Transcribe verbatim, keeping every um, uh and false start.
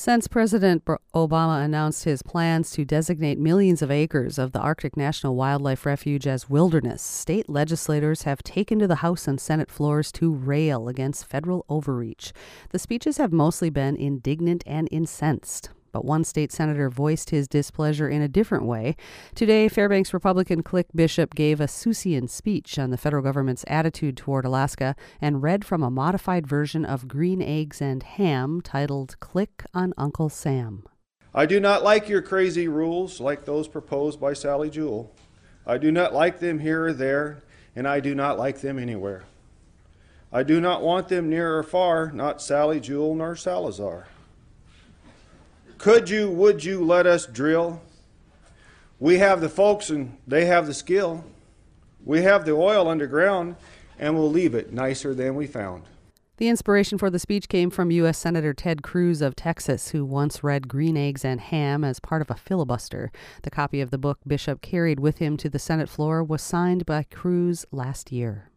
Since President Obama announced his plans to designate millions of acres of the Arctic National Wildlife Refuge as wilderness, state legislators have taken to the House and Senate floors to rail against federal overreach. The speeches have mostly been indignant and incensed. But one state senator voiced his displeasure in a different way. Today, Fairbanks Republican Click Bishop gave a Seussian speech on the federal government's attitude toward Alaska and read from a modified version of Green Eggs and Ham titled Click on Uncle Sam. I do not like your crazy rules like those proposed by Sally Jewell. I do not like them here or there, and I do not like them anywhere. I do not want them near or far, not Sally Jewell nor Salazar. Could you, would you let us drill? We have the folks and they have the skill. We have the oil underground and we'll leave it nicer than we found. The inspiration for the speech came from U S Senator Ted Cruz of Texas, who once read Green Eggs and Ham as part of a filibuster. The copy of the book Bishop carried with him to the Senate floor was signed by Cruz last year.